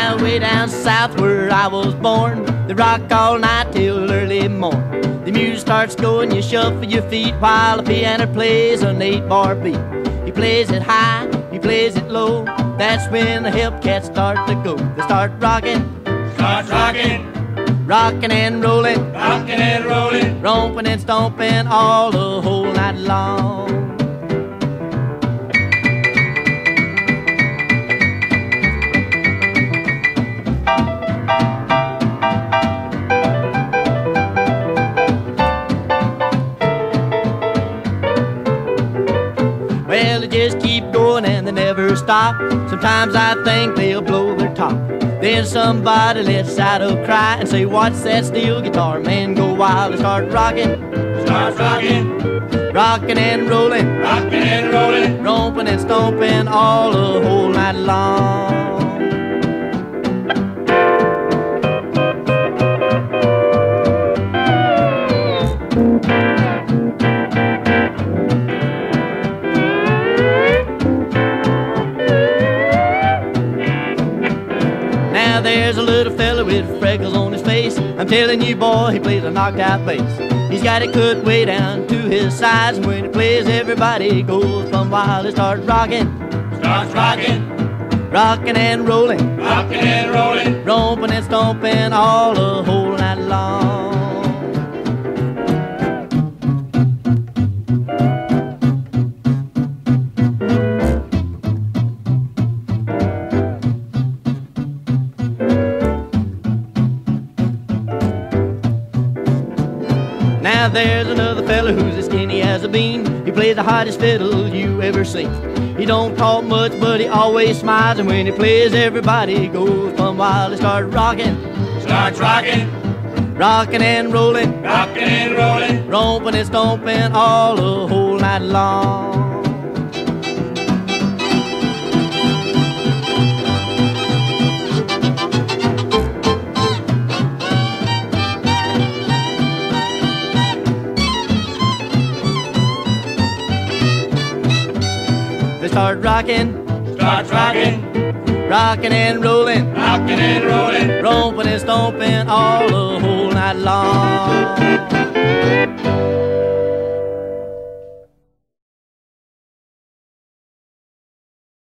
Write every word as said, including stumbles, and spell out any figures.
Now way down south where I was born, they rock all night till early morn. The music starts going, you shuffle your feet while the piano plays an eight-bar beat. He plays it high, he plays it low. That's when the Hellcats start to go. They start rocking, Start rocking, rocking and rolling, rocking and rolling. romping and stomping all the whole night long. Well, they just keep going and they never stop. Sometimes I think they'll blow their top. Then somebody lets out a cry and say, "What's that steel guitar? Man, go wild." And start rocking, Start rocking, rocking and rolling, rocking and rolling. romping and stomping all the whole night long. Now there's a little fella with freckles on his face. I'm telling you, boy, he plays a knocked out bass. He's got it cut way down to his sides, and when he plays, everybody goes plumb wild. They start rocking, Start rocking, rocking and rolling, rocking and rolling. romping and stomping all the whole night long. Now there's another fella who's as skinny as a bean. He plays the hottest fiddle you ever seen. He don't talk much, but he always smiles, and when he plays, everybody goes plumb wild. They start rocking, Start rocking, rocking and rolling, rocking and rolling. romping and stomping all the whole night long. They start rocking, Start rocking, rocking and rolling, rocking and rolling. romping and stomping all the whole night long.